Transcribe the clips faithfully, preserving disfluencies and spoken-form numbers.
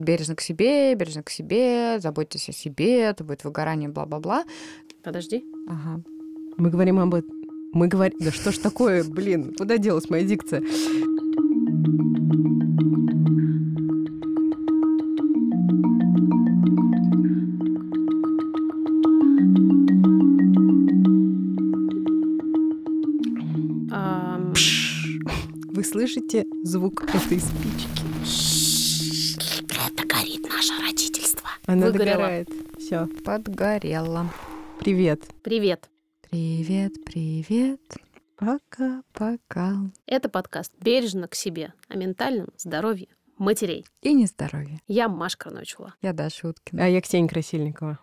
бережно к себе, бережно к себе, заботьтесь о себе, это будет выгорание, бла-бла-бла. Подожди. Ага. Мы говорим об этом. Мы говорим... Да что ж такое, блин, куда делась моя дикция? Ам, Вы слышите звук этой спички? Это горит наше родительство. Она Выгорела. догорает. Все. Подгорела. Привет. Привет. Привет, привет. Пока-пока. Это подкаст «Бережно к себе» о ментальном здоровье матерей. И нездоровье. Я Машка Карночула. Я Даша Уткина. А я Ксения Красильникова.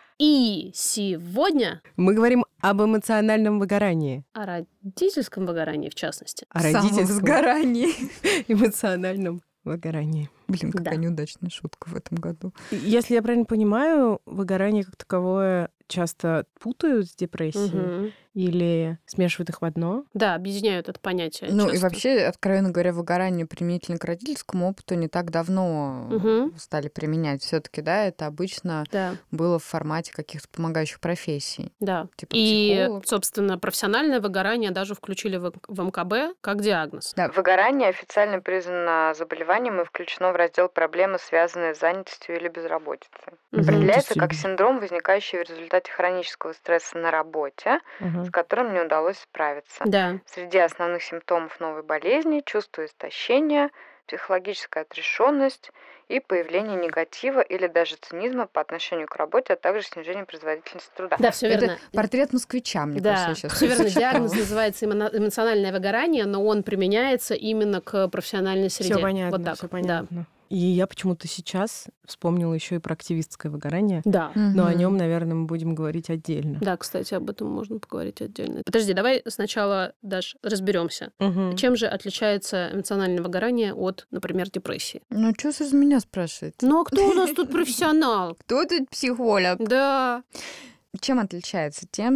И сегодня Мы говорим об эмоциональном выгорании. о родительском выгорании, в частности. О родительском Самовозгорании. эмоциональном выгорании. Блин, какая Да. неудачная шутка в этом году. Если я правильно понимаю, выгорание как таковое часто путают с депрессией Мгм. или смешивают их в одно. Да, объединяют это понятие Ну и часто. вообще, откровенно говоря, выгорание применительно к родительскому опыту не так давно Мгм. стали применять. Все-таки, да, это обычно Да, было в формате каких-то помогающих профессий. да. Типа И, психолог. собственно, профессиональное выгорание даже включили в в эм ка бэ как диагноз. Да, выгорание официально признано заболеванием и включено в раздел проблемы, связанные с занятостью или безработицей. Мгм. Определяется Занятостью как или- синдром, возникающий в результате хронического стресса на работе, Ага. с которым не удалось справиться. Да. Среди основных симптомов новой болезни чувство истощения, психологическая отрешенность и появление негатива или даже цинизма по отношению к работе, а также снижение производительности труда. Да, все Это верно. портрет москвича, мне кажется, Да, я сейчас все верно. Диагноз называется эмо- эмоциональное выгорание, но он применяется именно к профессиональной среде. Все понятно, Вот так. все понятно. И я почему-то сейчас вспомнила еще и про активистское выгорание, Да. Да. но о нем, наверное, мы будем говорить отдельно. Да, кстати, об этом можно поговорить отдельно. Подожди, давай сначала, Даш, разберемся. Мгм. Чем же отличается эмоциональное выгорание от, например, депрессии? Ну, что за меня спрашиваете? Ну, а кто у нас тут профессионал? Кто тут психолог? Да. Чем отличается? Тем,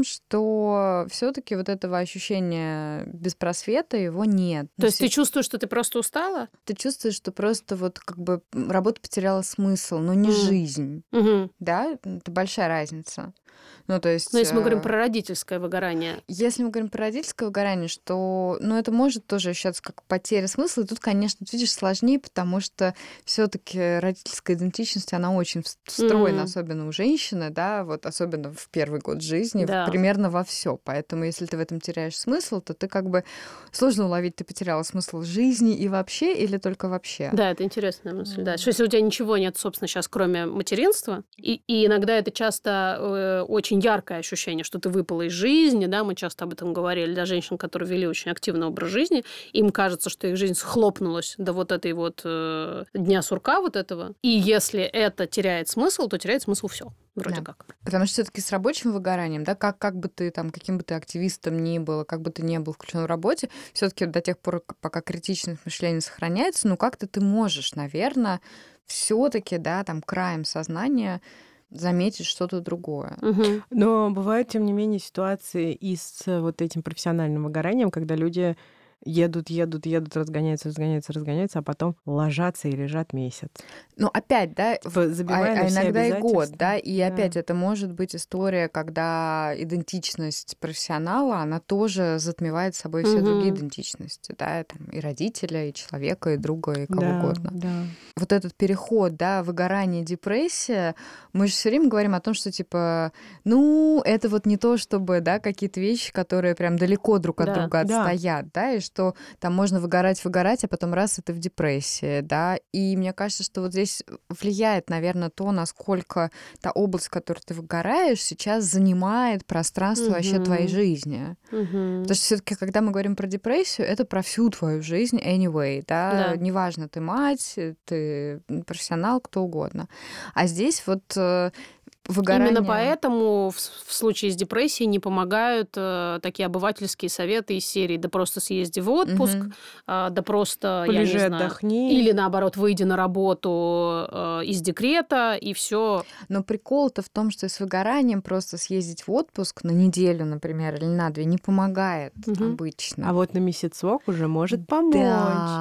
что все-таки вот этого ощущения беспросвета его нет. То есть ты чувствуешь, что ты просто устала? ты чувствуешь, что просто вот как бы м, работа потеряла смысл, но не М. жизнь, Угу. да? Это большая разница. Ну, то есть... Но если мы говорим э, про родительское выгорание, Если мы говорим про родительское выгорание, что, ну, это может тоже ощущаться как потеря смысла. И тут, конечно, ты видишь, сложнее, потому что все-таки родительская идентичность, она очень вс- встроена, Мгм. особенно у женщины, да, вот особенно в первый год жизни, в- Да. примерно во все. Поэтому, если ты в этом теряешь смысл, то ты как бы сложно уловить, ты потеряла смысл жизни и вообще, или только вообще. да, это интересная мысль, да. Что если у тебя ничего нет, собственно, сейчас, кроме материнства, и, и иногда это часто э, очень яркое ощущение, что ты выпала из жизни, да, мы часто об этом говорили, для женщин, которые вели очень активный образ жизни, им кажется, что их жизнь схлопнулась до вот этой вот э, дня сурка вот этого, и если это теряет смысл, то теряет смысл все вроде Да. как. Потому что все-таки с рабочим выгоранием, да, как, как бы ты там, каким бы ты активистом ни был, как бы ты ни был включен в работе, все-таки до тех пор, к- пока критичность мышления сохраняется, ну как-то ты можешь, наверное, все-таки, да, там краем сознания заметить что-то другое. Мгм. Но бывают, тем не менее, ситуации и с вот этим профессиональным выгоранием, когда люди едут, едут, едут, разгоняются, разгоняются, разгоняются, а потом ложатся и лежат месяц. Ну, опять, да, Типа, а, забивая на а все иногда и год, обязательства. да, и Да. опять это может быть история, когда идентичность профессионала, она тоже затмевает собой все другие Мгм. идентичности, да, там, и родителя, и человека, и друга, и кого Да, угодно. да. Вот этот переход, да, выгорание, депрессия, мы же все время говорим о том, что типа, ну, это вот не то, чтобы, да, какие-то вещи, которые прям далеко друг от Да, друга да. отстоят, да, и что там можно выгорать, выгорать, а потом раз, и ты в депрессии, да, и мне кажется, что вот здесь влияет, наверное, то, насколько та область, в которой ты выгораешь, сейчас занимает пространство вообще твоей Мгм. жизни. Мгм. Потому что все-таки, когда мы говорим про депрессию, это про всю твою жизнь anyway, да, Да. неважно, ты мать, ты профессионал, кто угодно. А здесь вот э, выгорание... Именно поэтому в, в случае с депрессией не помогают э, такие обывательские советы из серии «да просто съезди в отпуск», Мгм. э, «да просто, Полежи, я не знаю...» отдохни. Или, наоборот, «выйди на работу э, из декрета», и все. Но прикол-то в том, что с выгоранием просто съездить в отпуск на неделю, например, или на две не помогает Мгм. обычно. А вот на месяцок уже может помочь. Да,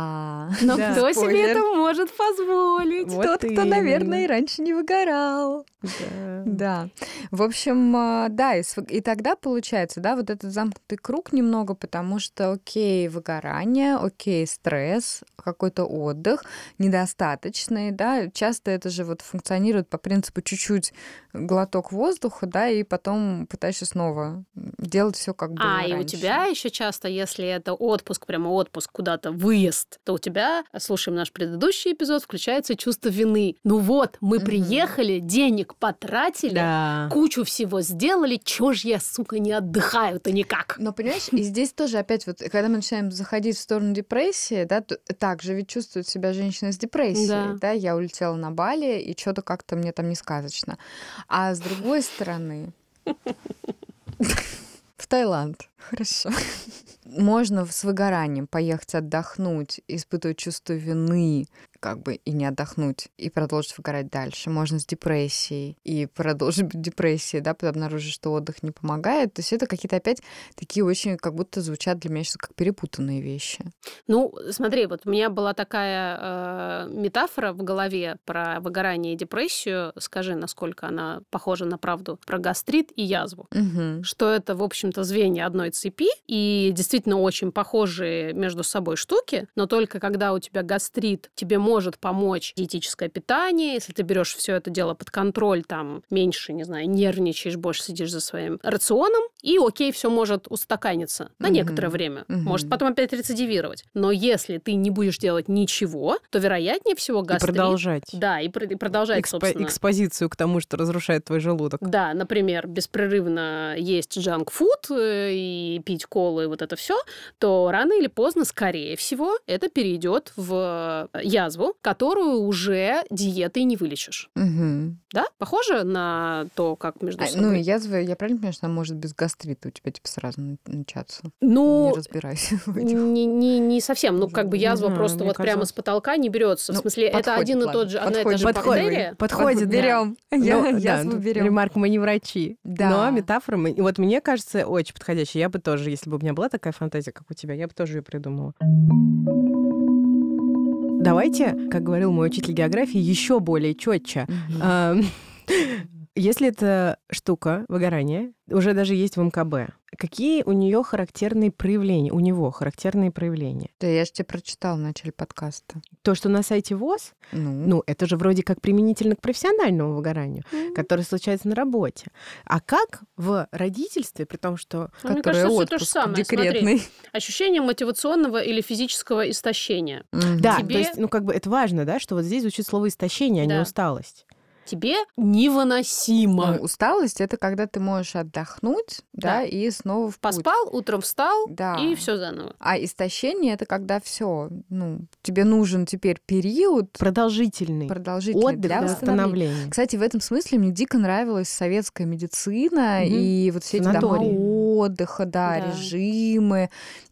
Да. Но Да. кто себе Спойлер. это может позволить? Вот Тот, кто, именно. наверное, и раньше не выгорал. Да. Да. В общем, а, да, и, с- и тогда получается, да, вот этот замкнутый круг немного, потому что, окей, выгорание, окей, стресс, какой-то отдых недостаточный, да, часто это же вот функционирует по принципу чуть-чуть глоток воздуха, да, и потом пытаешься снова делать все как было А, и у раньше. тебя еще часто, если это отпуск, прямо отпуск куда-то, выезд, то у тебя, слушаем наш предыдущий эпизод, включается чувство вины. Ну вот, мы Мгм. приехали, денег потратили, Да. кучу всего сделали, чё ж я, сука, не отдыхаю-то никак? Но понимаешь, и здесь тоже опять вот, когда мы начинаем заходить в сторону депрессии, да, то так же ведь чувствует себя женщина с депрессией, Да. да, я улетела на Бали, и что-то как-то мне там не сказочно. А с другой стороны, в Таиланд, хорошо. Можно с выгоранием поехать отдохнуть, испытывать чувство вины, как бы и не отдохнуть, и продолжить выгорать дальше. Можно с депрессией и продолжить быть в депрессии, да, потом обнаружить, что отдых не помогает. То есть это какие-то опять такие очень, как будто звучат для меня сейчас как перепутанные вещи. Ну, смотри, вот у меня была такая э, метафора в голове про выгорание и депрессию. Скажи, насколько она похожа на правду про гастрит и язву. Мгм. Что это, в общем-то, звенья одной цепи, и действительно очень похожие между собой штуки, но только когда у тебя гастрит, тебе может помочь диетическое питание, если ты берешь все это дело под контроль, там, меньше, не знаю, нервничаешь, больше сидишь за своим рационом, и окей, все может устаканиться на Мгм. некоторое время, Мгм. может потом опять рецидивировать. Но если ты не будешь делать ничего, то, вероятнее всего, И гастрит... продолжать. Да, и, пр- и продолжать, Экспо- собственно. Экспозицию к тому, что разрушает твой желудок. Да, например, беспрерывно есть джанк-фуд э, и пить колы, и вот это все, то рано или поздно, скорее всего, это перейдет в язву, которую уже диетой не вылечишь. Мгм. Да? Похоже на то, как между А, собой? ну, язва, я правильно понимаю, что она может без гастрита у тебя типа сразу на- начаться? Ну, Не разбираюсь в этих. не, не, не совсем. Ну, как бы Не язва знаю, просто мне вот прямо казалось. с потолка не берется. В Ну, смысле, это подходит, один и ладно, тот же, одна и та подходит, же подходит. бактерия. Подходит, да. Берем. Ну, Я да, язву тут, берем. ремарк, мы не врачи. Да. Но метафора, мы- и вот мне кажется, очень подходящая. Я бы тоже, если бы у меня была такая фантазия, как у тебя, я бы тоже ее придумала. Давайте, как говорил мой учитель географии, еще более четче. Мгм. Если эта штука, выгорание, уже даже есть в эм ка бэ, какие у нее характерные проявления, у него характерные проявления? Да, я же тебе прочитала в начале подкаста. То, что на сайте ВОЗ, Ну, ну, это же вроде как применительно к профессиональному выгоранию, М. которое случается на работе. А как в родительстве, при том, что... Ну, мне которая кажется, всё то же отпуск самое. Смотри, декретный. ощущение мотивационного или физического истощения. Мгм. Да, Тебе- то есть, ну, как бы это важно, да, что вот здесь звучит слово истощение, а не Да. усталость. Тебе невыносимо. Ну, усталость это когда ты можешь отдохнуть, да, Да. и снова в путь. Поспал, утром встал, Да. и все заново. А истощение это когда все, ну, тебе нужен теперь период Продолжительный продолжительный отдых, для восстановления. восстановление. Кстати, в этом смысле мне дико нравилась советская медицина Мгм. и вот все эти дома Санатории. отдыха, да, Да. режимы.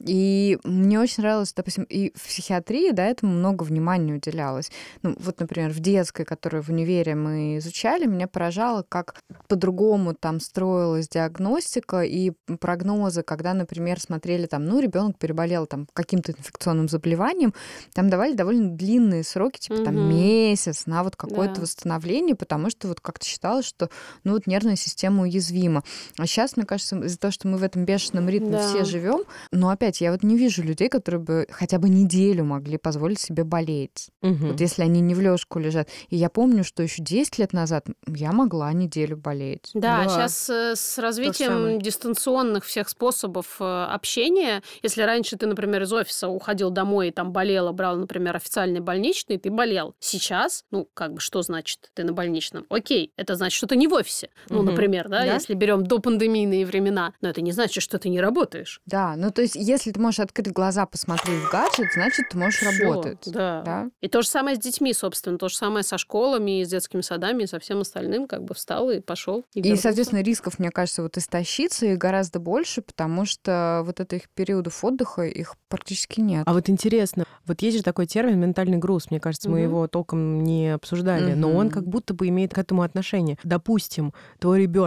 И мне очень нравилось, допустим, и в психиатрии, да, этому много внимания уделялось. Ну, вот, например, в детской, которую в универе мы изучали, меня поражало, как по-другому там строилась диагностика и прогнозы, когда, например, смотрели там, ну, ребенок переболел там каким-то инфекционным заболеванием, там давали довольно длинные сроки, типа там Мгм. месяц на вот какое-то Да. восстановление, потому что вот как-то считалось, что ну вот нервная система уязвима. А сейчас, мне кажется, из-за того, что мы в этом бешеном ритме Да. все живем, но опять я вот не вижу людей, которые бы хотя бы неделю могли позволить себе болеть. Мгм. Вот если они не в лёжку лежат. И я помню, что еще десять лет назад я могла неделю болеть. Да, Да. сейчас с самое. развитием дистанционных всех способов э, общения, если раньше ты, например, из офиса уходил домой и там болел, и брал, например, официальный больничный, ты болел. Сейчас, ну, как бы, что значит ты на больничном? Окей, это значит, что ты не в офисе. Ну, Мгм. например, да, Да. если берем допандемийные времена, но это не значит, что ты не работаешь. Да, ну то есть если ты можешь открыть глаза, посмотреть в гаджет, значит, ты можешь Всё, работать. Да. Да? И то же самое с детьми, собственно, то же самое со школами, и с детскими садами, и со всем остальным, как бы встал и пошел. И, И, вернулся. соответственно, рисков, мне кажется, вот истощиться их гораздо больше, потому что вот этих периодов отдыха их практически нет. А вот интересно, вот есть же такой термин «ментальный груз». Мне кажется, мы Мгм. его толком не обсуждали, но он Мгм. как будто бы имеет к этому отношение. Допустим, твой ребенок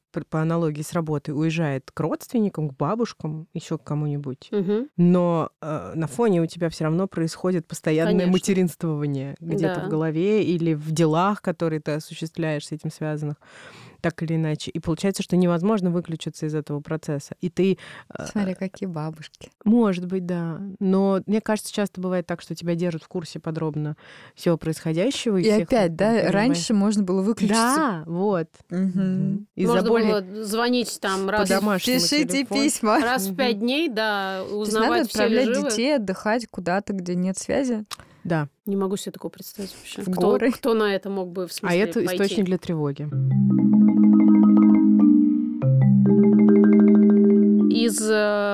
п- по аналогии с работой, уезжает к родственникам, к бабушкам, еще к кому-нибудь, Мгм. но э, на фоне у тебя все равно происходит постоянное Конечно. материнствование где-то в Да. голове или в делах, которые ты осуществляешь с этим связанных, так или иначе. И получается, что невозможно выключиться из этого процесса. И ты, э, Смотри, какие бабушки. может быть, да. Но мне кажется, часто бывает так, что тебя держат в курсе подробно всего происходящего и И всех опять, вот да, прям раньше можно было выключиться. Да, вот. Мгм. Мгм. Из-за Можно боли было звонить там по раз, домашнему Пишите телефону. письма. раз в Мгм. пять дней, да, То есть надо узнавать, все ли отправлять живы. детей отдыхать куда-то, где нет связи, Да. Не могу себе такого представить вообще. в Кто, горы. кто на это мог бы, в А смысле, это пойти? источник для тревоги. Из э,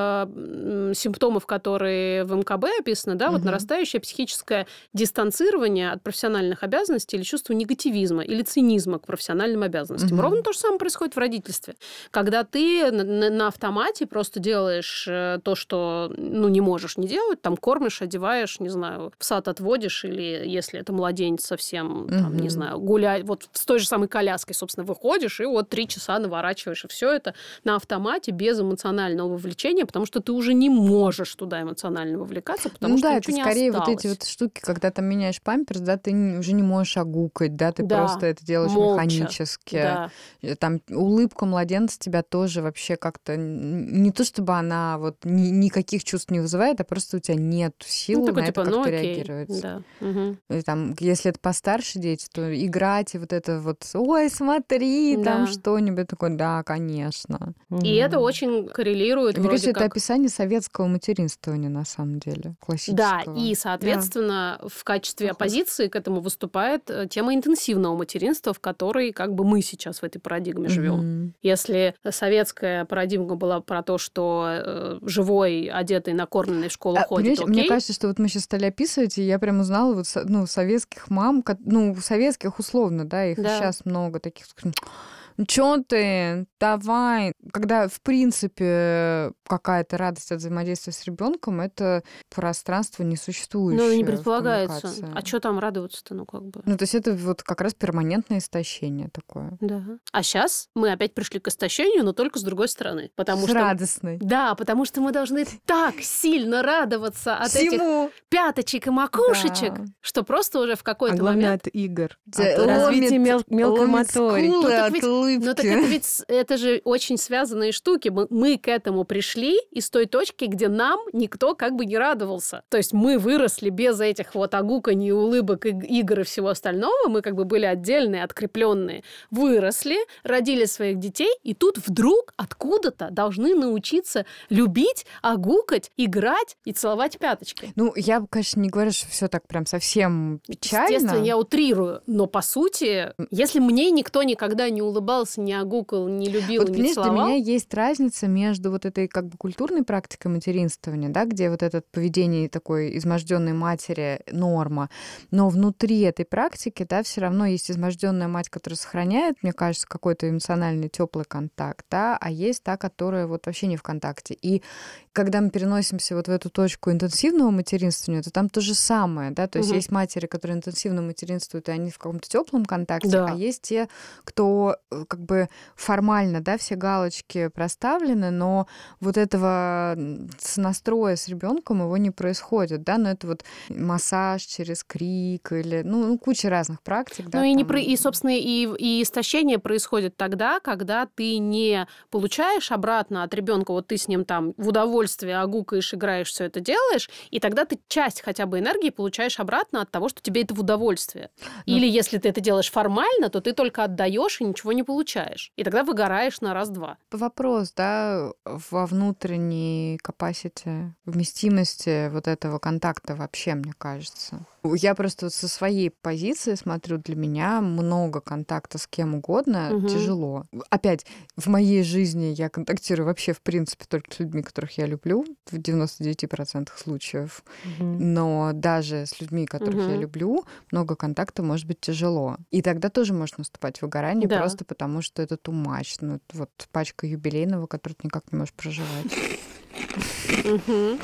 м, симптомов, которые в эм ка бэ описаны, да, вот Мгм. нарастающее психическое дистанцирование от профессиональных обязанностей или чувство негативизма или цинизма к профессиональным обязанностям. Мгм. Ровно то же самое происходит в родительстве. Когда ты на, на- на автомате просто делаешь э, то, что ну, не можешь не делать, там кормишь, одеваешь, не знаю, в сад отводишь, или если это младенец совсем, там, не Мгм. знаю, гулять, вот с той же самой коляской, собственно, выходишь, и вот три часа наворачиваешь, и все это на автомате без эмоционального вовлечения, потому что ты уже не можешь туда эмоционально вовлекаться, потому Ну что да, ничего это не скорее вот осталось. эти вот штуки, когда ты меняешь памперс, да, ты не- уже не можешь огукать, да, ты Да, просто это делаешь молча. механически. Да. Э, Там улыбка младенца тебя тоже вообще как-то н- не то чтобы она вот ни- никаких чувств не вызывает, а просто у тебя нет Ну, сил такой на это типа, ну как-то окей. реагировать. Да. Мгм. И там, если это постарше дети, то играть и вот это вот, ой, смотри, там Да. что-нибудь такое, да, конечно. И это Мгм. очень коррелирует Мне кажется, вроде это как... описание советского материнствования на самом деле, Да, классического. и, соответственно, в качестве Похоже. оппозиции к этому выступает э, тема интенсивного материнства, в которой как бы мы сейчас в этой парадигме живем. Мгм. Если советская парадигма была про то, что э, живой, одетый, накормленный в школу А, ходит, понимаешь, мне окей, кажется, что вот мы сейчас стали описывать, и я прям узнала вот, со- ну, советских мам, ко- ну, советских условно, да, их да. сейчас много таких. Ну, чё ты, давай. Когда, в принципе, какая-то радость от взаимодействия с ребенком, это пространство Ну, несуществующее не в предполагается. коммуникации. А что там радоваться-то, ну как бы? Ну, то есть это вот как раз перманентное истощение такое. Да. А сейчас мы опять пришли к истощению, но только с другой стороны. Потому С что... радостной. Да, потому что мы должны так сильно радоваться от этих Всему. пяточек и макушечек, Да. что просто уже в А какой-то главное, момент... от игр, Тебя от развития ломит- мел- мелкой ломит моторики. скулы Ну, так от ведь- улыбки. Ну так это ведь с- это же очень связанные штуки. Мы, мы к этому пришли из той точки, где нам никто как бы не радовался. То есть мы выросли без этих вот огуканий, улыбок, иг- игр и всего остального. Мы как бы были отдельные, открепленные. Выросли, родили своих детей, и тут вдруг откуда-то должны научиться любить, огукать, играть и целовать пяточки. Ну, я, бы, конечно, не говорю, что все так прям совсем печально. Естественно, я утрирую, но по сути, если мне никто никогда не улыбался, не огукал, не любил, Вот, не понимаешь, для целовал, меня есть разница между вот этой как бы культурной практикой материнствования, да, где вот это поведение такой изможденной матери норма, но внутри этой практики, да, все равно есть изможденная мать, которая сохраняет, мне кажется, какой-то эмоциональный теплый контакт, да, а есть та, которая вот вообще не в контакте. И когда мы переносимся вот в эту точку интенсивного материнствования, то там то же самое, да, то есть Мгм. есть матери, которые интенсивно материнствуют, и они в каком-то теплом контакте, Да. а есть те, кто э, как бы формально, да, все галочки проставлены, но вот этого м, сонастроя с ребенком его не происходит, да, но это вот массаж через крик или, ну, ну, куча разных практик, да, Ну и, не там. про... и, собственно, и, и истощение происходит тогда, когда ты не получаешь обратно от ребенка, вот ты с ним там в удовольствие огукаешь, играешь, все это делаешь, и тогда ты часть хотя бы энергии получаешь обратно от того, что тебе это в удовольствие. Ну, Или если ты это делаешь формально, то ты только отдаешь и ничего не получаешь. И тогда выгораешь на раз-два. Вопрос, да, во внутренней capacity, вместимости вот этого контакта вообще, мне кажется. Я просто вот со своей позиции смотрю, для меня много контакта с кем угодно Мгм. тяжело. Опять, в моей жизни я контактирую вообще, в принципе, только с людьми, которых я люблю, в девяноста девяти процентах случаев. Мгм. Но даже с людьми, которых я Мгм. люблю, много контакта может быть тяжело. И тогда тоже может наступать выгорание, Да. просто потому что это too much. Ну, вот пачка юбилейного, которую ты никак не можешь проживать. Мгм.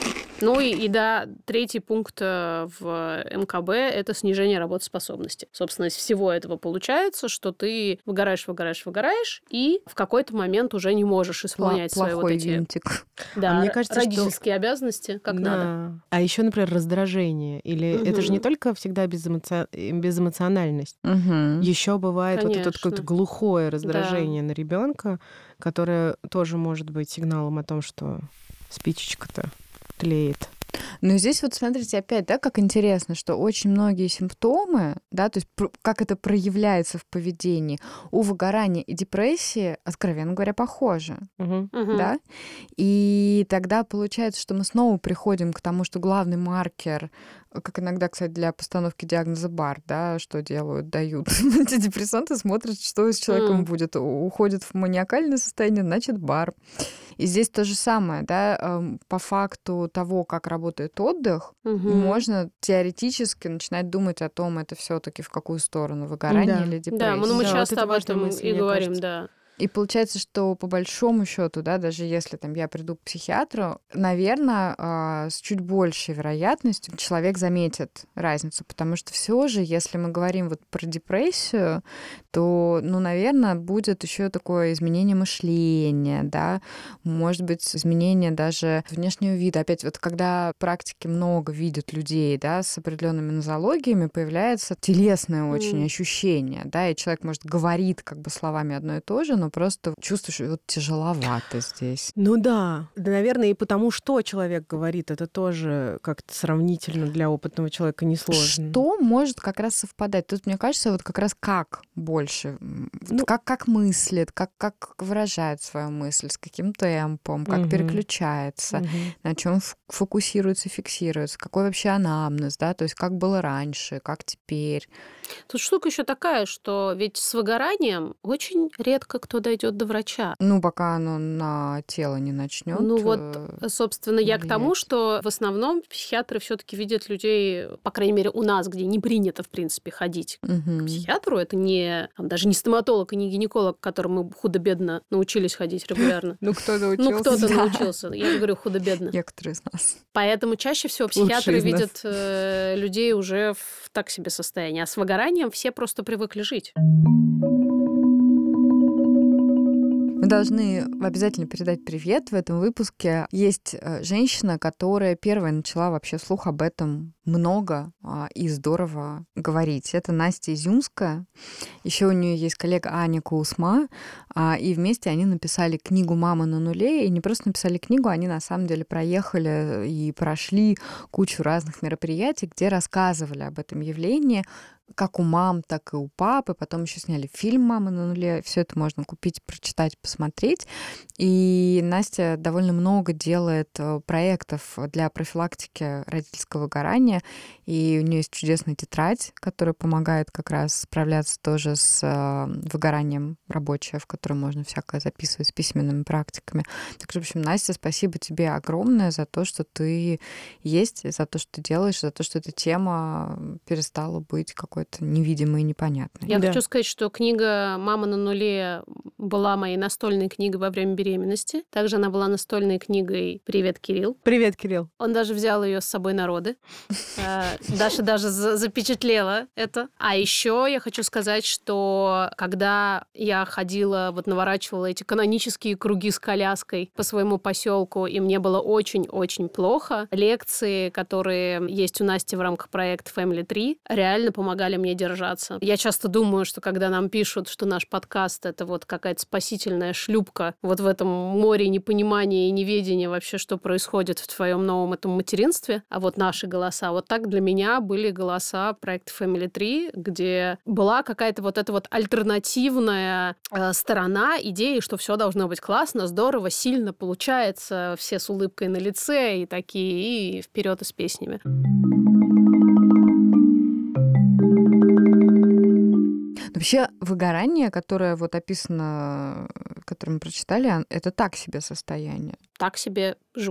Ну и, и да, третий пункт э, в эм ка бэ – это снижение работоспособности. Собственно, из всего этого получается, что ты выгораешь, выгораешь, выгораешь, и в какой-то момент уже не можешь исполнять свои вот Плохой эти винтик. да, А мне р- кажется, что родительские обязанности, как надо. да. А еще, например, раздражение. Или это же не Мгм. только всегда безэмоци- э, безэмоциональность. Мгм. Еще бывает вот это вот какое-то Конечно. глухое Да. раздражение на ребенка, которое тоже может быть сигналом о том, что спичечка-то тлеет. Но здесь вот смотрите опять, да, как интересно, что очень многие симптомы, да, то есть пр- как это проявляется в поведении, у выгорания и депрессии, откровенно говоря, похожи. Мгм. Мгм. Да? И тогда получается, что мы снова приходим к тому, что главный маркер, э, как иногда, кстати, для постановки диагноза бар, да, что делают, дают антидепрессанты, смотрят, что с человеком М. будет. У- Уходит в маниакальное состояние, значит, бар. И здесь то же самое, да, эм, по факту того, как работает отдых, Мгм. можно теоретически начинать думать о том, это все-таки в какую сторону, выгорание Да. или Да, мы, ну, мы Да, вот депрессия. часто это об важная этом мысль, и мне говорим, кажется. да. И получается, что по большому счету, да, даже если там я приду к психиатру, наверное, с чуть большей вероятностью человек заметит разницу, потому что все же, если мы говорим вот про депрессию, то, ну, наверное, будет еще такое изменение мышления, да, может быть, изменение даже внешнего вида. Опять вот когда практики много видят людей, да, с определенными нозологиями, появляется телесное очень М. ощущение, да, и человек, может, говорит как бы словами одно и то же, но просто чувствуешь, что вот тяжеловато здесь. Ну да. Да, наверное, и потому, что человек говорит, это тоже как-то сравнительно для опытного человека несложно. Что может как раз совпадать? Тут, мне кажется, вот как раз как больше, м, вот Ну, как, как мыслит, как, как выражает свою мысль, с каким темпом, как мгм, переключается, мгм. на чем фокусируется, фиксируется, какой вообще анамнез, да, то есть как было раньше, как теперь. Тут штука еще такая, что ведь с выгоранием очень редко кто дойдет до врача. Ну, пока оно на тело не начнет Ну вот, собственно, я к тому, влиять. что в основном психиатры все-таки видят людей, по крайней мере, у нас, где не принято, в принципе, ходить к Мгм. психиатру. Это не там, даже не стоматолог и не гинеколог, к которому мы худо-бедно научились ходить регулярно. Ну, кто Ну, научился? кто-то Да. научился. Я же говорю, худо-бедно. Некоторые из нас. Поэтому чаще всего Лучшие психиатры из нас. видят э, людей уже в так себе состоянии. А с выгоранием все просто привыкли жить. Мы должны обязательно передать привет в этом выпуске. Есть э, женщина, которая первая начала вообще вслух об этом много а, и здорово говорить. Это Настя Изюмская. Еще у нее есть коллега Аня Каусма, а, и вместе они написали книгу «Мама на нуле». И не просто написали книгу, они на самом деле проехали и прошли кучу разных мероприятий, где рассказывали об этом явлении, как у мам, так и у папы. Потом еще сняли фильм «Мама на нуле». Все это можно купить, прочитать, посмотреть. И Настя довольно много делает э, проектов для профилактики родительского выгорания. И у нее есть чудесная тетрадь, которая помогает как раз справляться тоже с э, выгоранием рабочая, в которой можно всякое записывать с письменными практиками. Так что, в общем, Настя, спасибо тебе огромное за то, что ты есть, за то, что ты делаешь, за то, что эта тема перестала быть какой-то невидимой и непонятной. Я Да. хочу сказать, что книга «Мама на нуле» была моей настольной книгой во время беременности. Также она была настольной книгой «Привет, Кирилл». Привет, Кирилл. Он даже взял ее с собой на роды. Э, Даша даже за- запечатлела это. А еще я хочу сказать, что когда я ходила, вот наворачивала эти канонические круги с коляской по своему поселку, и мне было очень-очень плохо, лекции, которые есть у Насти в рамках проекта Family три, реально помогали мне держаться. Я часто думаю, что когда нам пишут, что наш подкаст — это вот какая-то спасительная шлюпка вот в этом море непонимания и неведения вообще, что происходит в твоем новом этом материнстве, а вот наши голоса, вот так для меня были голоса проекта Family три, где была какая-то вот эта вот альтернативная э, сторона идеи, что все должно быть классно, здорово, сильно получается, все с улыбкой на лице и такие, и вперед и с песнями. Вообще выгорание, которое вот описано, которое мы прочитали, это так себе состояние. Так себе живут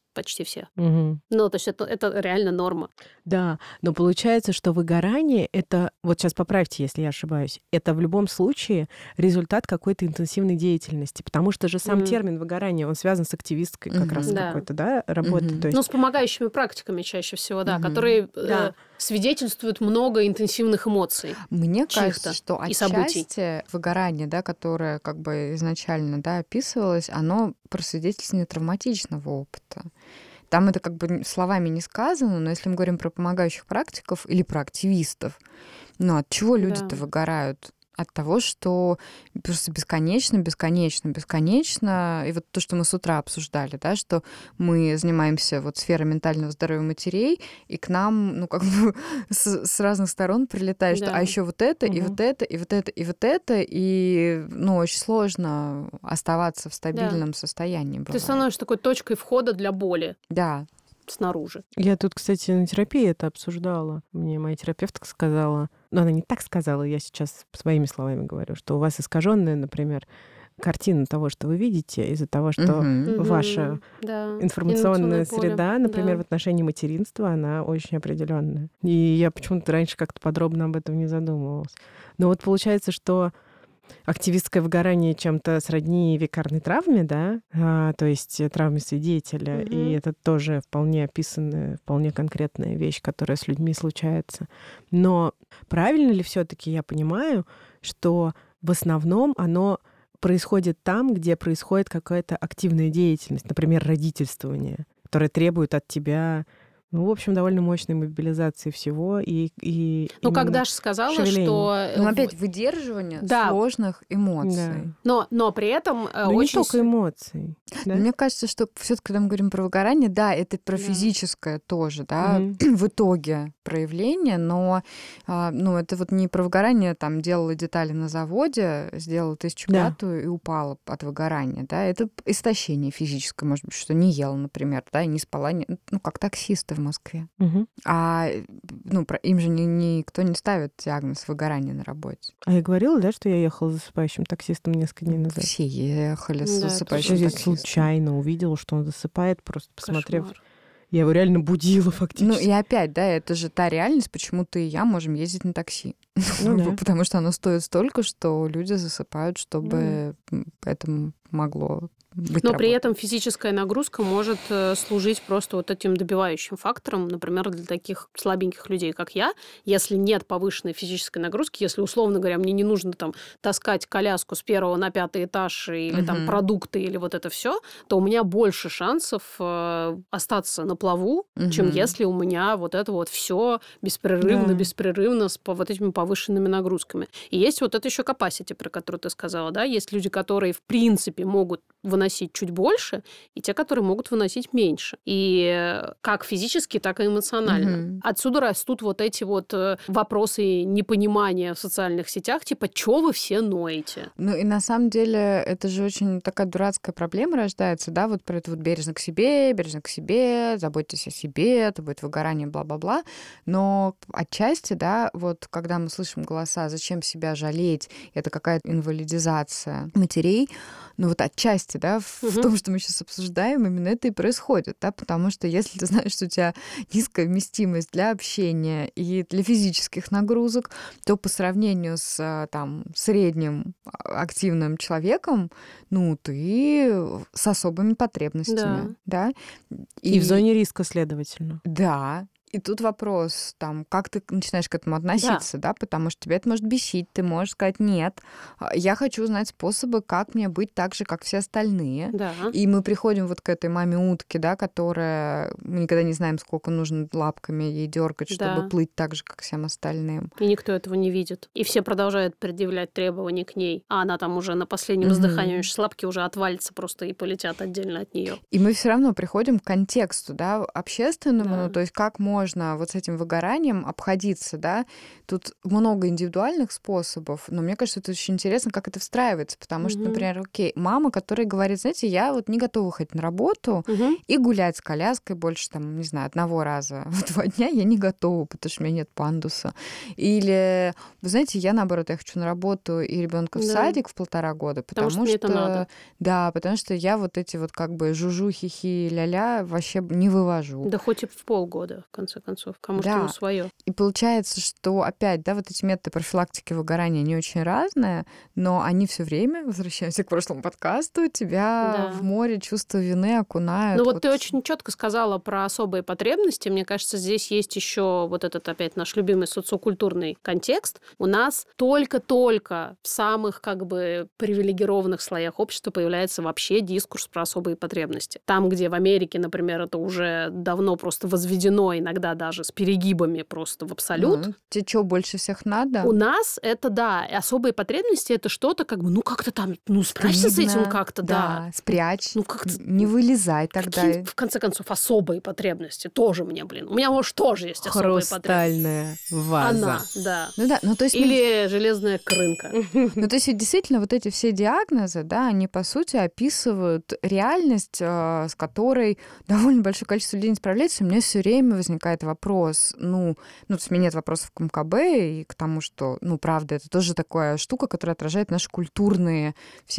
почти все. Мгм. Ну, то есть это, это реально норма. Да, но получается, что выгорание — это, вот сейчас поправьте, если я ошибаюсь, это в любом случае результат какой-то интенсивной деятельности, потому что же сам М. термин выгорание, он связан с активистской как раз Мгм. Да. какой-то, да, работой. Мгм. То Ну, есть, с помогающими практиками чаще всего, да, Мгм. которые э, да, свидетельствуют много интенсивных эмоций Мне кажется, чьих-то что и событий. отчасти выгорание, да, которое как бы изначально, да, описывалось, оно про свидетельствование травматичного опыта. Там это как бы н- словами не сказано, но если мы говорим про помогающих практиков или про активистов, ну от чего люди-то Да. выгорают? От того, что просто бесконечно, бесконечно, бесконечно. И вот то, что мы с утра обсуждали, да, что мы занимаемся вот сферой ментального здоровья матерей, и к нам, ну, как бы с, с разных сторон прилетает, что а Да. еще вот это, и мгм. вот это, и вот это, и вот это, и, ну, очень сложно оставаться в Да. стабильном состоянии Ты бывает. становишься такой точкой входа для боли Да. снаружи. Я тут, кстати, на терапии это обсуждала. Мне моя терапевтка сказала, но она не так сказала, я сейчас своими словами говорю, что у вас искаженная, например, картина того, что вы видите, из-за того, что Мгм. ваша Мгм. Да. информационная Информационное поле. среда, например, в Да. отношении материнства, она очень определенная. И я почему-то раньше как-то подробно об этом не задумывалась. Но вот получается, что активистское выгорание чем-то сродни викарной травме, да, а, то есть э, травме свидетеля, и Мгм. это тоже вполне описанная, вполне конкретная вещь, которая с людьми случается. Но правильно ли все-таки я понимаю, что в основном оно происходит там, где происходит какая-то активная деятельность, например, родительствование, которое требует от тебя, ну, в общем, довольно мощной мобилизации всего и, и Ну, как именно Даша сказала, шевелений. что... э, Ну, в- опять выдерживание Да, сложных Да. эмоций. но, но при этом э, Но не очень... только с- эмоций, Но да? мне кажется, что все-таки, когда мы говорим про выгорание, да, это про Да. физическое тоже, да, Мгм. в итоге проявление, но а, ну, это вот не про выгорание, там, делала детали на заводе, сделала тысячу Да. пятую и упала от выгорания, да, это истощение физическое, может быть, что не ела, например, да, и не спала, не- ну, как таксисты в Москве. Мгм. А, э, ну, про- им же ни- никто не ставит диагноз выгорания на работе. А я говорила, да, что я ехала с засыпающим таксистом несколько дней назад? Все ехали с Да, это Я засыпающим здесь таксистом. случайно увидела, что он засыпает, просто посмотрев. кошмар. Я его реально будила Ну фактически. и опять, да, это же та реальность, почему ты и я можем ездить на такси. Ну да. Потому что оно стоит столько, что люди засыпают, чтобы м, это могло быть Но при работой. этом физическая нагрузка может э, служить просто вот этим добивающим фактором, например, для таких слабеньких людей, как я. Если нет повышенной физической нагрузки, если, условно говоря, мне не нужно там таскать коляску с первого на пятый этаж или там Мгм. продукты или вот это все, то у меня больше шансов э, остаться на плаву, чем Мгм. если у меня вот это вот все беспрерывно, Да. беспрерывно с по- вот этими повышенными нагрузками. И есть вот это еще capacity, про который ты сказала, да, есть люди, которые в принципе могут выносить чуть больше, и те, которые могут выносить меньше. И э, как физически, так и эмоционально. Мгм. Отсюда растут вот эти вот э, вопросы непонимания в социальных сетях, типа, чё вы все ноете? Ну и на самом деле это же очень такая дурацкая проблема рождается, да, вот про это вот бережно к себе, бережно к себе, заботьтесь о себе, это будет выгорание, бла-бла-бла. Но отчасти, да, вот когда мы слышим голоса, зачем себя жалеть, это какая-то инвалидизация матерей, ну вот отчасти, да, в, в Мгм. том, что мы сейчас обсуждаем, именно это и происходит, да, потому что если ты знаешь, что у тебя низкая вместимость для общения и для физических нагрузок, то по сравнению с а, там средним а, активным человеком, ну, ты с особыми потребностями, да. И в зоне риска, следовательно. Да. И тут вопрос, там, как ты начинаешь к этому Да. относиться, да, потому что тебя это может бесить, ты можешь сказать, нет, а, я хочу знать способы, как мне быть так же, как все остальные. Да. И мы приходим вот к этой маме утки, да, которая мы никогда не знаем, сколько нужно лапками ей дергать, чтобы Да. плыть так же, как всем остальным. И никто этого не видит. И все продолжают предъявлять требования к ней. А она там уже на последнем Мгм. издыхании очень слабки уже отвалится просто и полетят отдельно от нее. И мы все равно приходим к контексту, да, общественному, Да. ну, то есть как можно можно вот с этим выгоранием обходиться, да? Тут много индивидуальных способов, но мне кажется, это очень интересно, как это встраивается, потому что, Мгм. например, окей, мама, которая говорит, знаете, я вот не готова ходить на работу Мгм. и гулять с коляской больше, там, не знаю, одного раза в два дня я не готова, потому что у меня нет пандуса. Или, вы знаете, я, наоборот, я хочу на работу и ребенка в Да. садик в полтора года, Потому потому что мне это надо. да, потому что я вот эти вот как бы жужу, хихи, ля-ля вообще не вывожу. Да хоть и в полгода, в конце концов. Кому что ему Да. свое. И получается, что опять, да, вот эти методы профилактики выгорания, они очень разные, но они все время, возвращаемся к прошлому подкасту, тебя Да. в море чувства вины окунают. Ну вот вот ты очень четко сказала про особые потребности. Мне кажется, здесь есть еще вот этот опять наш любимый социокультурный контекст. У нас только-только в самых как бы привилегированных слоях общества появляется вообще дискурс про особые потребности. Там, где в Америке, например, это уже давно просто возведено, иногда даже с перегибами просто в абсолют. Ну, тебе что больше всех надо? У нас это, да, и особые потребности это что-то как бы, ну как-то там, ну справься с этим Стыдно, как-то, да. спрячь, Ну как-то не вылезай тогда. Какие, в конце концов, особые потребности тоже мне, блин. У меня, может, тоже есть особые потребности. Хрустальная ваза. Она, да. Ну да, ну то есть... Или железная крынка. Ну, то есть ведь действительно вот эти все диагнозы, да, они, по сути, описывают реальность, э, с которой довольно большое количество людей не справляется. У меня все время возникает вопрос, ну, ну, то есть у меня нет вопросов к эм ка бэ и к тому, что, ну, правда, это тоже такая штука, которая отражает наши культурные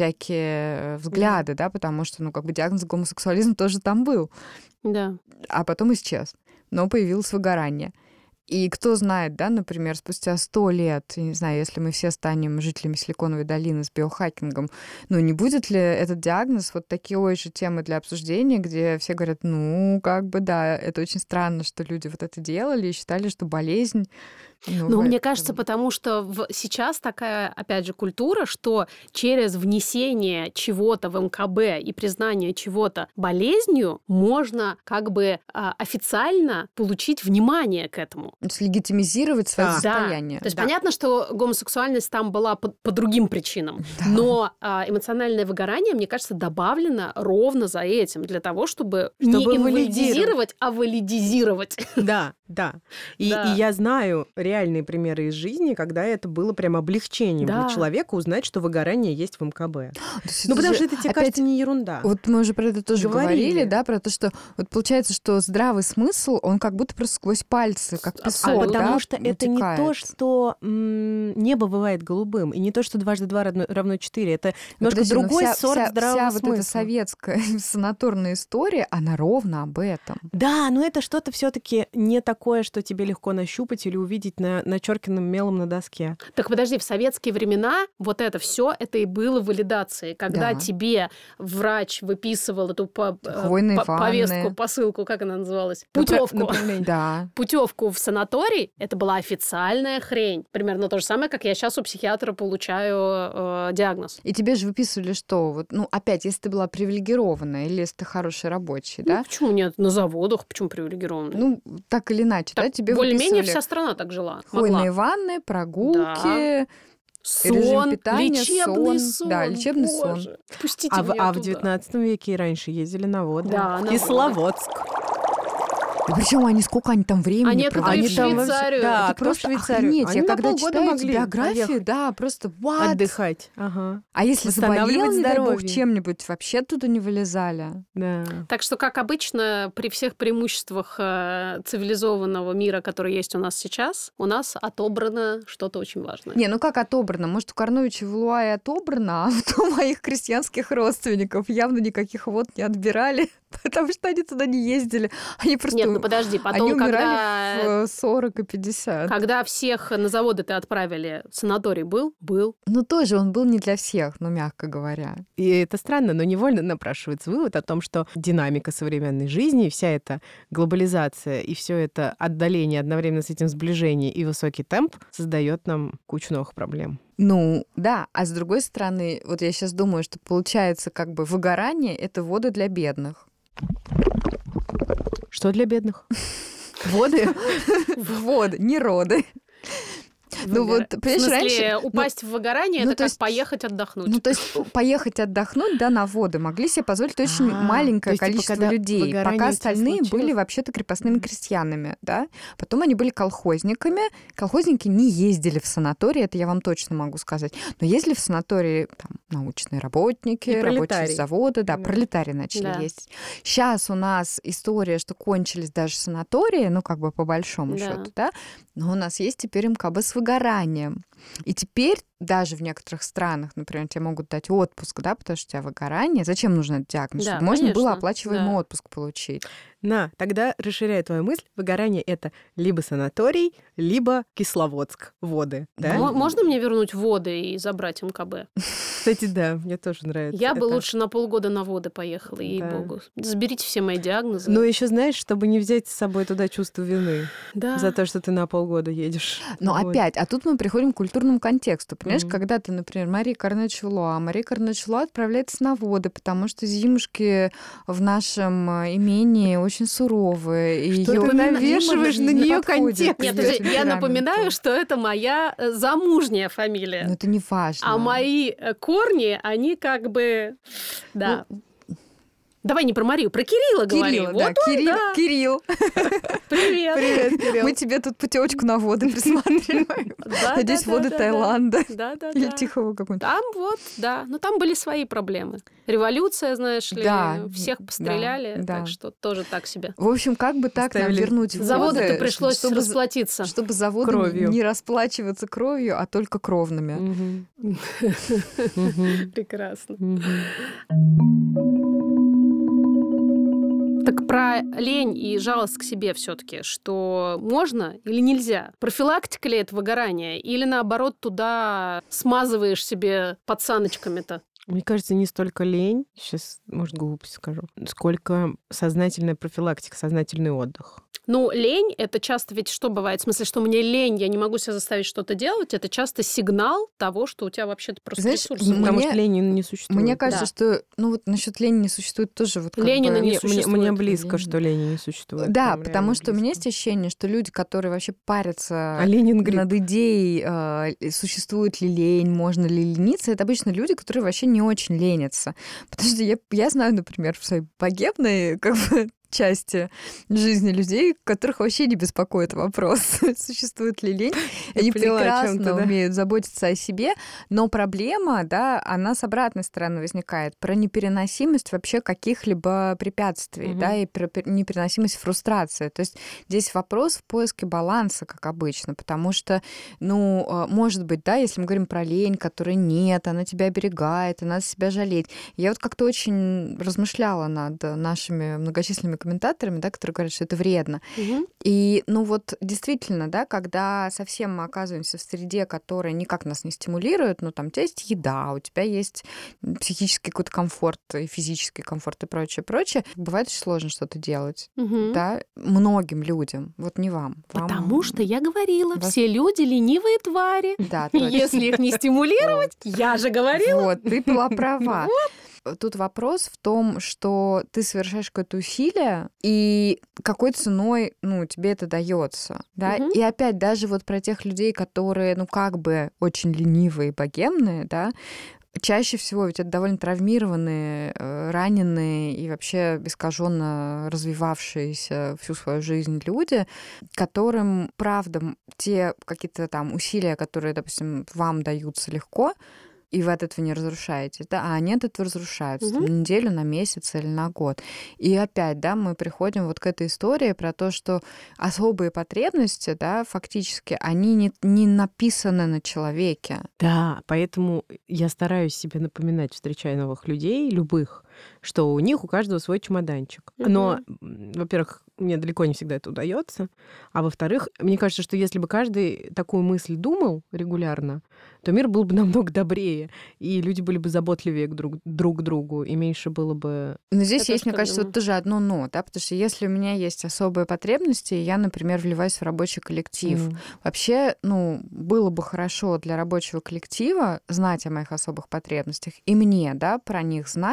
всякие взгляды, да, потому что, ну, как бы диагноз гомосексуализм тоже там был, Да. а потом исчез, но появилось выгорание. И кто знает, да, например, спустя сто лет, я не знаю, если мы все станем жителями Силиконовой долины с биохакингом, ну, не будет ли этот диагноз вот такой же темы для обсуждения, где все говорят, ну, как бы, да, это очень странно, что люди вот это делали и считали, что болезнь... Ну, Ну, в мне этом. кажется, потому что в- сейчас такая, опять же, культура, что через внесение чего-то в эм ка бэ и признание чего-то болезнью можно как бы а, официально получить внимание к этому. То есть легитимизировать свое Да. состояние. То есть Да. понятно, что гомосексуальность там была по, по другим причинам, Да. но а, эмоциональное выгорание, мне кажется, добавлено ровно за этим, для того, чтобы, Чтобы не валидировать. инвалидизировать, а валидизировать. Да, да. И, Да. и я знаю реальные примеры из жизни, когда это было прям облегчением Да. для человека узнать, что выгорание есть в эм ка бэ. То есть Ну, это потому же что это тебе опять кажется не ерунда. Вот мы уже про это тоже Говорили. говорили, да, про то, что вот получается, что здравый смысл, он как будто просто сквозь пальцы, как А песок, А Абсолютно. потому да, что это не утекает. то, что м, небо бывает голубым, и не то, что дважды два равно, равно четыре. Это немножко Подожди, но другой вся, сорт вся, здравого вся вот смысла. эта советская санаторная история, она ровно об этом. Да, но это что-то все-таки не такое, что тебе легко нащупать или увидеть на, начерканным мелом на доске. Так подожди, в советские времена вот это все это и было валидацией, когда Да. тебе врач выписывал эту по- э, Хвойные по- повестку, ванны. посылку, как она называлась, Напра- путевку. направление. Да. Путевку в санаторий, это была официальная хрень. Примерно то же самое, как я сейчас у психиатра получаю э, диагноз. И тебе же выписывали что? Вот, ну, опять, если ты была привилегированная или если ты хороший рабочий, да? Ну, почему нет? На заводах, почему привилегированные? Ну, так или иначе, Так да, тебе более-менее выписывали вся страна так жила. хвойные Могла. ванны, прогулки, режим Сон, питания, лечебный сон. сон. Да, лечебный сон. Боже, Пустите А в, меня а в туда. девятнадцатом веке и раньше ездили на воды. Да, в на Кисловодск. И причем они сколько они там времени А некоторые проводили. в Швейцарию. Да, Это кто в просто Швейцарию? охренеть. Они Я на когда полгода читаю могли эти биографии, поехать. да, просто what? Отдыхать. Ага. А если заболел, Восстанавливать не дай бог, здоровье. чем-нибудь, вообще оттуда не вылезали. Да. Так что, как обычно, при всех преимуществах э, цивилизованного мира, который есть у нас сейчас, у нас отобрано что-то очень важное. Не, ну как отобрано? Может, у Карновича в Луа и отобрано, а вот у моих крестьянских родственников явно никаких вод не отбирали, потому что они туда не ездили. Они просто... Нет, ну подожди, они потом, умирали когда... в сорок и пятьдесят. Когда всех на заводы ты отправили, санаторий был? Был. Ну тоже он был не для всех, ну мягко говоря. И это странно, но невольно напрашивается вывод о том, что динамика современной жизни, вся эта глобализация и все это отдаление, одновременно с этим сближение и высокий темп создает нам кучу новых проблем. Ну, да. А с другой стороны, вот я сейчас думаю, что получается как бы выгорание — это воды для бедных. Что для бедных? Воды? Воды, не роды. Ну вот, В понимаешь, смысле, раньше... ну, упасть в выгорание ну, это то как есть- поехать отдохнуть. Ну, то есть поехать отдохнуть, да, на воды могли себе позволить очень А, маленькое то есть, типа, количество когда людей, выгорание пока у тебя остальные случилось- были вообще-то крепостными Мгм. крестьянами, да. Потом они были колхозниками. Колхозники не ездили в санатории, это я вам точно могу сказать. Но ездили в санатории там, научные работники, И рабочие пролетарии. заводы, да, Да. пролетарии начали Да. ездить. Сейчас у нас история, что кончились даже санатории, ну, как бы по большому Да. счету, да, но у нас есть теперь эм ка бэ с выгоранием. И теперь даже в некоторых странах, например, тебе могут дать отпуск, да, потому что у тебя выгорание. Зачем нужен этот диагноз? Да, Чтобы можно было конечно, оплачиваемый да. отпуск получить. На, тогда расширяю твою мысль. Выгорание — это либо санаторий, либо Кисловодск, воды, да? Ну, Мо- Можно мне вернуть воды и забрать эм ка бэ? Кстати, да, мне тоже нравится. Я бы это. лучше на полгода на воды поехала, ей-богу. Заберите все мои диагнозы. Но еще знаешь, чтобы не взять с собой туда чувство вины да. за то, что ты на полгода едешь. Но Вот. опять, а тут мы приходим к культурному контексту. Понимаешь, Мгм. когда ты, например, Мария Карначулуа, Мария Карначулуа отправляется на воды, потому что зимушки в нашем э, имении очень суровые. И Что её ты навешиваешь климат на не неё подходит контекст? к Нет, её подожди, я темпераменту. напоминаю, что это моя э, замужняя фамилия. Но это не важно. А мои э, корни, они как бы... Да. Давай не про Марию, про Кирилла говори. Кирилл, Вот да, он, Кирилл, да. Кирилл. Привет. Привет, Кирилл. Мы тебе тут путевочку на воды присматриваем. Да, Надеюсь, да, воды да, да, Таиланда Да, да, или да. Тихого какого-нибудь. Там вот, да. Но там были свои проблемы. Революция, знаешь ли, Да, всех да, постреляли, да. так что тоже так себе. В общем, как бы так нам Ставили вернуть воды, Заводы-то воды, пришлось чтобы, расплатиться. чтобы заводы Кровью. не расплачиваться кровью, а только кровными. Мгм. Мгм. Прекрасно. Мгм. Так про лень и жалость к себе все-таки, что можно или нельзя? Профилактика ли это выгорание? Или наоборот туда смазываешь себе подсаночками-то? Мне кажется, не столько лень, сейчас, может, глупость скажу, сколько сознательная профилактика, сознательный отдых. Ну, лень — это часто ведь что бывает? В смысле, что мне лень, я не могу себя заставить что-то делать, это часто сигнал того, что у тебя вообще-то просто Знаешь, ресурсов Мне- нет. Потому что лени не существует. Мне кажется, Да. что, ну вот насчет лени не существует тоже вот как Ленина бы- не Мне, мне- мне существует. близко, Лени. что лени не существует. Да, Прям потому реально что у меня есть близко. ощущение, что люди, которые вообще парятся А Ленин грипп. над идеей, э, существует ли лень, можно ли лениться, это обычно люди, которые вообще не очень ленятся. Потому что я, я знаю, например, в своей богемной как бы, части жизни людей, которых вообще не беспокоит вопрос, существует ли лень. Я Они поняла, о чём прекрасно ты, да. умеют заботиться о себе, но проблема, да, она с обратной стороны возникает, про непереносимость вообще каких-либо препятствий, Мгм. да, и про пер- непереносимость фрустрации. То есть здесь вопрос в поиске баланса, как обычно, потому что, ну, э, может быть, да, если мы говорим про лень, которой нет, она тебя оберегает, она себя жалеть. Я вот как-то очень размышляла над нашими многочисленными комментаторами, да, которые говорят, что это вредно. Мгм. И, ну вот, действительно, да, когда совсем мы оказываемся в среде, которая никак нас не стимулирует, ну, там, у тебя есть еда, у тебя есть психический какой-то комфорт, и физический комфорт и прочее, прочее, бывает очень сложно что-то делать, Мгм. да, многим людям, вот не вам. Вам- Потому что я говорила, вас- все люди ленивые твари. Да, И точно. если их не стимулировать, я же говорила. Вот, ты была права. Тут вопрос в том, что ты совершаешь какое-то усилие, и какой ценой, ну, тебе это дается, да? Мгм. И опять даже вот про тех людей, которые, ну, как бы очень ленивые и богемные, да, чаще всего ведь это довольно травмированные, э, раненые и вообще искаженно развивавшиеся всю свою жизнь люди, которым, правда, м, те какие-то там усилия, которые, допустим, вам даются легко, и вы от этого не разрушаетесь, да, а они от этого разрушаются там, Мгм. на неделю, на месяц или на год. И опять, да, мы приходим вот к этой истории про то, что особые потребности, да, фактически, они не, не написаны на человеке. Да, поэтому я стараюсь себе напоминать, встречая новых людей, любых, что у них у каждого свой чемоданчик. Но, м, во-первых, мне далеко не всегда это удается, а во-вторых, мне кажется, что если бы каждый такую мысль думал регулярно, то мир был бы намного добрее, и люди были бы заботливее к друг, друг к другу, и меньше было бы... Но здесь Я есть, тоже мне так кажется, думаю. вот тоже одно «но», да, потому что если у меня есть особые потребности, я, например, вливаюсь в рабочий коллектив, М. вообще, ну, было бы хорошо для рабочего коллектива знать о моих особых потребностях и мне, да, про них знать,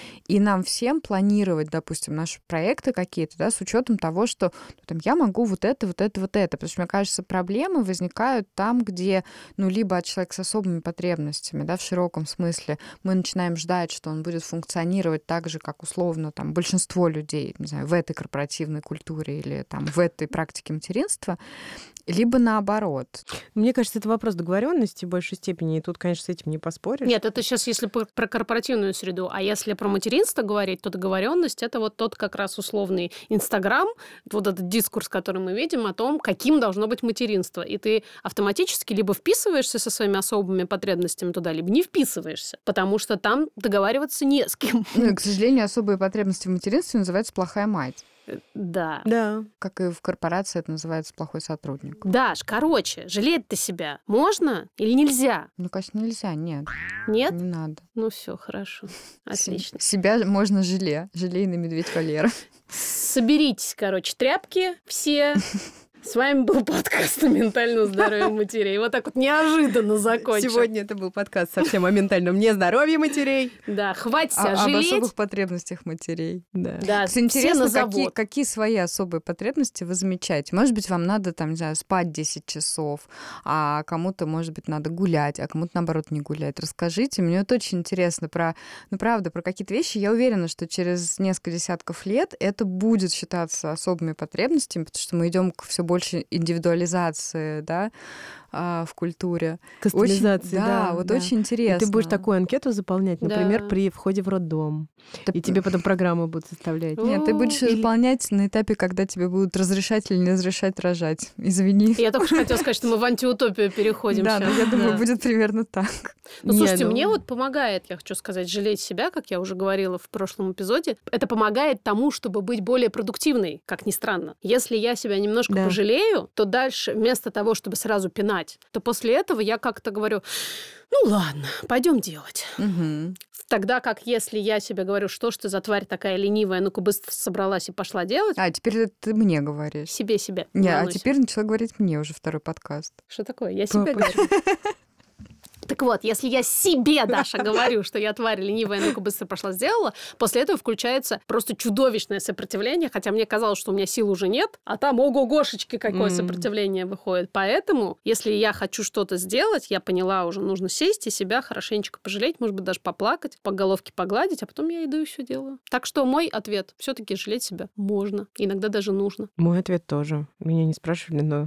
И нам всем планировать, допустим, наши проекты какие-то, да, с учетом того, что ну, там, я могу вот это, вот это, вот это. Потому что, мне кажется, проблемы возникают там, где, ну, либо человек с особыми потребностями, да, в широком смысле, мы начинаем ждать, что он будет функционировать так же, как условно там большинство людей, не знаю, в этой корпоративной культуре или там в этой практике материнства, либо наоборот. Мне кажется, это вопрос договоренности в большей степени, и тут, конечно, с этим не поспоришь. Нет, это сейчас если про про корпоративную среду, а если про материнство говорить, то договоренность это вот тот как раз условный Инстаграм, вот этот дискурс, который мы видим о том, каким должно быть материнство. И ты автоматически либо вписываешься со своими особыми потребностями туда, либо не вписываешься, потому что там договариваться не с кем. Ну, и, к сожалению, особые потребности в материнстве называется плохая мать. Да. Да. Как и в корпорации это называется плохой сотрудник. Даш, короче, жалеть-то себя можно или нельзя? Ну, конечно, нельзя, нет. Нет? Не надо. Ну все, хорошо. Отлично. Себя можно жале. Желейный медведь Валера. Соберитесь, короче, тряпки все. С вами был подкаст о ментальном здоровье матерей. Вот так вот неожиданно закончил. Сегодня это был подкаст совсем о ментальном нездоровье матерей. Да, хватит себя А, об жалеть. особых потребностях матерей. Да. Да, Кстати, интересно, все на какие, завод. какие свои особые потребности вы замечаете? Может быть, вам надо, там, не знаю, спать десять часов, а кому-то, может быть, надо гулять, а кому-то, наоборот, не гулять. Расскажите, мне вот очень интересно про, ну, правда, про какие-то вещи. Я уверена, что через несколько десятков лет это будет считаться особыми потребностями, потому что мы идем к все больше индивидуализации, да, в культуре. Кастомизации, очень, да, да. вот да. очень интересно. И ты будешь такую анкету заполнять, например, Да. при входе в роддом. Да. И тебе потом программу будут составлять. Нет, ты будешь Или- заполнять на этапе, когда тебе будут разрешать или не разрешать рожать. Извини. Я только что хотела сказать, что мы в антиутопию переходим Да, сейчас. но я думаю, Да. будет примерно так. Ну, Не, слушайте, ну- мне вот помогает, я хочу сказать, жалеть себя, как я уже говорила в прошлом эпизоде. Это помогает тому, чтобы быть более продуктивной, как ни странно. Если я себя немножко Да. пожалею, то дальше, вместо того, чтобы сразу пинать, то после этого я как-то говорю, ну ладно, пойдем делать. Мгм. Тогда как если я себе говорю, что ж ты за тварь такая ленивая, ну-ка быстро собралась и пошла делать, А, теперь это ты мне говоришь. себе себе. Не, а наносит. теперь начала говорить мне уже второй подкаст. Что такое? Я себе Папа. говорю. Так вот, если я себе, Даша, говорю, что я тварь ленивая, ну-ка быстро пошла сделала, после этого включается просто чудовищное сопротивление, хотя мне казалось, что у меня сил уже нет, а там ого-гошечки какое М. сопротивление выходит. Поэтому, если я хочу что-то сделать, я поняла уже, нужно сесть и себя хорошенечко пожалеть, может быть, даже поплакать, по головке погладить, а потом я иду и все делаю. Так что мой ответ все-таки жалеть себя можно, иногда даже нужно. Мой ответ тоже. Меня не спрашивали, но...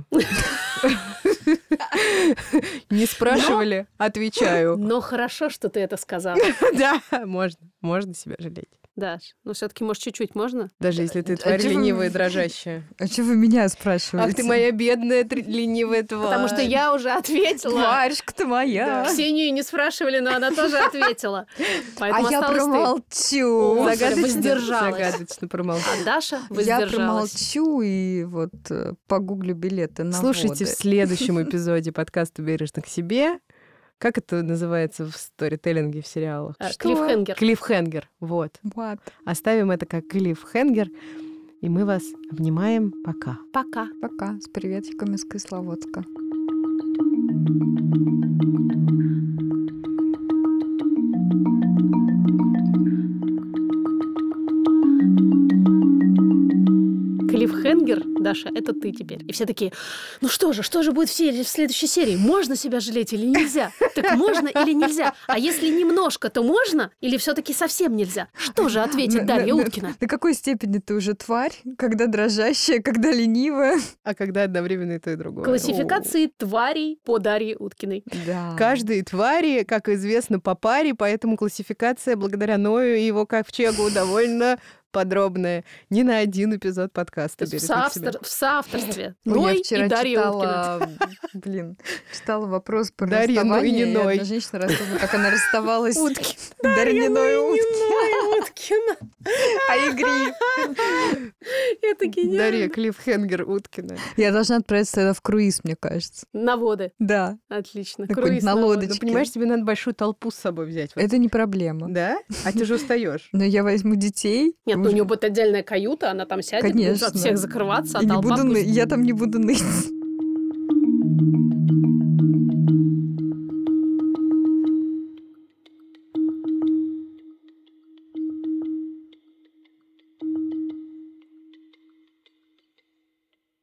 Не спрашивали, отвечаю. Но хорошо, что ты это сказала, Да, можно. Можно себя жалеть. Даш. Но все-таки, может, чуть-чуть можно? Даже если ты А тварь чё вы- ленивая и дрожащая. А что вы меня спрашиваете? Ах ты моя бедная тр- ленивая тварь. Потому что я уже ответила. Тваришка-то моя. Ксению не спрашивали, но она тоже ответила. А Поэтому я осталось ты. промолчу. О, Загадочно, воздержалась. загадочно промолчу. А Даша Я воздержалась. промолчу и вот э, погуглю билеты на Слушайте в воды. следующем эпизоде подкаста «Бережно к себе». Как это называется в сторителлинге в сериалах? А, Что? Клиффхенгер. Клиффхенгер. Вот. Вот. Оставим это как клиффхенгер. И мы вас обнимаем. Пока. Пока. Пока. С приветиком из Кисловодска. Клиффхенгер, Даша, это ты теперь. И все такие, ну что же, что же будет в, серии, в следующей серии? Можно себя жалеть или нельзя? Так можно или нельзя? А если немножко, то можно? Или все-таки совсем нельзя? Что же ответит На- Дарья на- Уткина? До какой степени ты уже тварь? Когда дрожащая, когда ленивая? А когда одновременно и то, и другое? Классификации тварей по Дарье Уткиной. Да. Каждой твари, как известно, по паре, поэтому классификация благодаря Ною и его ковчегу довольно подробная. Не на один эпизод подкаста То есть в, «Бережно к себе». соавтор- в соавторстве. Ой, Ной я вчера и Дарья Уткина. читала, блин, читала вопрос про Дарья Ной, расставание. не и Ной. одна женщина рассказывала, как она расставалась. Утки. Дарья Ной Ной, Уткина. Ной Уткина. А игри. Это гениально. Дарья Клиффхенгер Уткина. Я должна отправиться тогда в круиз, мне кажется. На воды. Да. Отлично. Какой-нибудь Круиз на на воды. лодочке. Ну, понимаешь, тебе надо большую толпу с собой взять. Вот. Это не проблема. Да? А ты же устаешь. Но я возьму детей. Нет, ну у нее будет отдельная каюта, она там сядет, будет Конечно. от всех закрываться, а И не толпа буду ны- пусть- Я там не буду ныть.